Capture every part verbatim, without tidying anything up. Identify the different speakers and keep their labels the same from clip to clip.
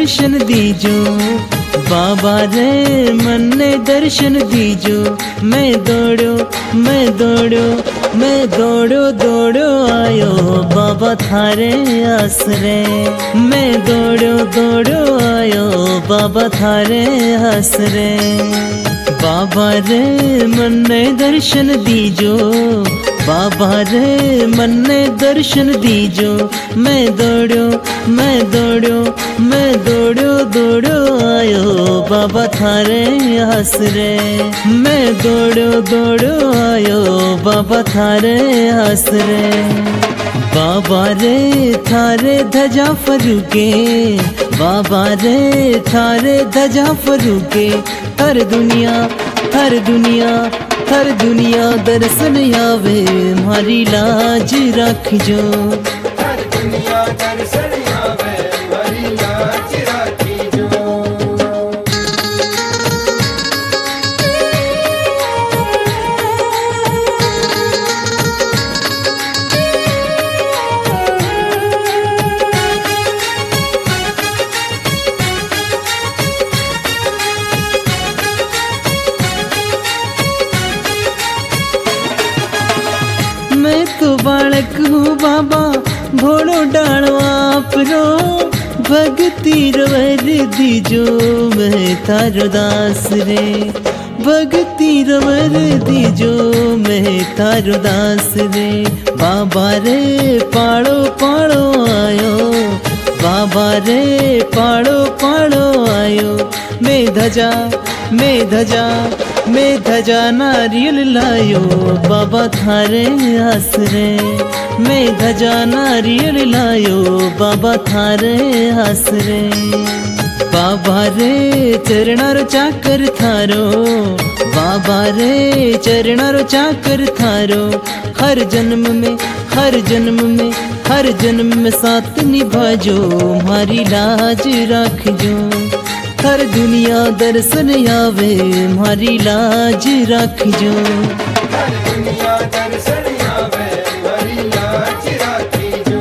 Speaker 1: दर्शन दीजो बाबा रे मन्ने दर्शन दीजो। मैं दौड़ो मैं दौड़ो मैं दौड़ो दौड़ो आयो बाबा थारे आसरे। मैं दौड़ो दौड़ो आयो बाबा थारे आसरे। बाबा रे मन्ने दर्शन दीजो बाबा रे मन्ने दर्शन दीजो। मैं दौड़ो मैं दौड़ो मैं दौड़ो दौड़ो आयो बाबा थारे आसरे। मैं दौड़ो दौड़ो आयो बाबा थारे आसरे। बाबा रे थारे धजा फरूके बाबा रे थारे धजा फरूके। हर दुनिया हर दुनिया हर दुनिया दर्शन आवे मारी लाज रखजो।
Speaker 2: हर दुनिया दर्शन आवे मारी लाज रखजो।
Speaker 1: मैं तो बालक हूँ बाबा भोड़ो डाणो आपरो। भक्ति रवर दीजो मैं थारो दास रे। भक्ति रवर दीजो मैं थारो दास रे। बाबा रे पाड़ो पाड़ो आयो बाबा रे पाड़ो पाड़ो आयो। मैं धजा मैं धजा मैं धजा नारियल लायो बाबा थारे आसरे। मैं धजा नारियल लायो बाबा थारे आसरे। बाबा रे चरणारो चाकर थारो बाबा रे चरणारो चाकर थारो। हर जन्म में हर जन्म में हर जन्म में साथ निभाजो मारी लाज रखजो। हर दुनिया दर्शन आवे मारी लाज रखजो।
Speaker 2: हर दुनिया दर्शन आवे मारी लाज रखजो।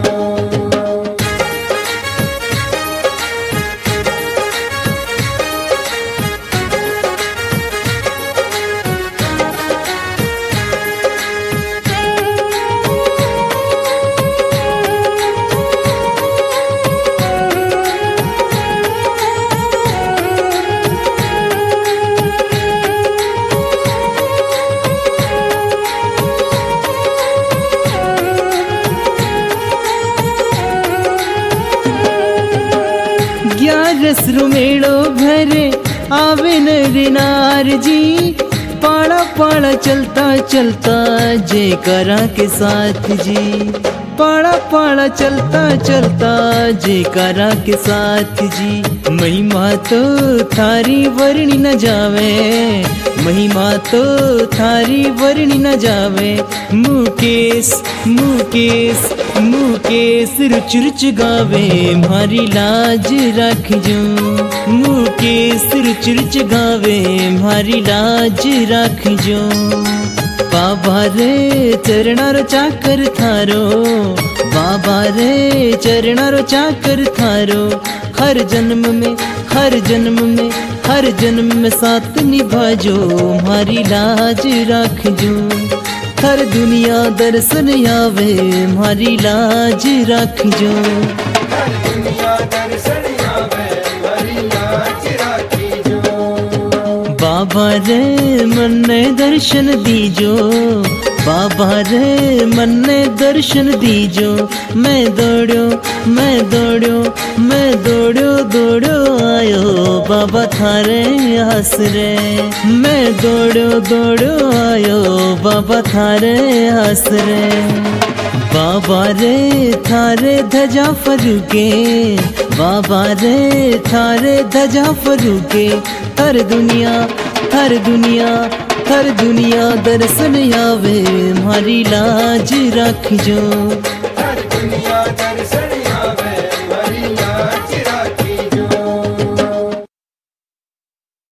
Speaker 1: ग्यारस रुमेड़ो भरे आवे नर नार जी। पाड़ा पाड़ा चलता चलता जय करा के साथ जी। पाड़ा पाड़ा चलता चलता जय करा के साथ जी। महिमा तो थारी वर्णी न जावे महिमा तो थारी वर्णी न जावे। मुकेश मुकेश मुकेश रुच रुच गावे मारी लाज रखजो। मुकेश रुच रुच गावे मारी लाज रखजो। बाबा रे चरणारो चाकर थारो बाबा रे चरणारो चाकर थारो। हर जन्म में हर जन्म में हर जन्म में साथ निभाजो मारी लाज रखजो। हर दुनिया दर्शन आवे मारी लाज रखजो।
Speaker 2: हर दुनिया दर्शन आवे मारी लाज रखजो।
Speaker 1: बाबा रे मन्ने दर्शन दीजो बाबा रे मन्ने दर्शन दीजो। मैं दौड़ो मैं दौड़ो मैं दौड़ो दौड़ो आयो बाबा थारे आसरे। मैं दौड़ो दौड़ो आयो बाबा थारे आसरे। बाबा रे थारे धजा फरूके बाबा रे थारे धजा फरूके। हर दुनिया हर दुनिया हर दुनिया दर्शन आवे मारी लाज रखजो।
Speaker 2: हर दुनिया दर्शन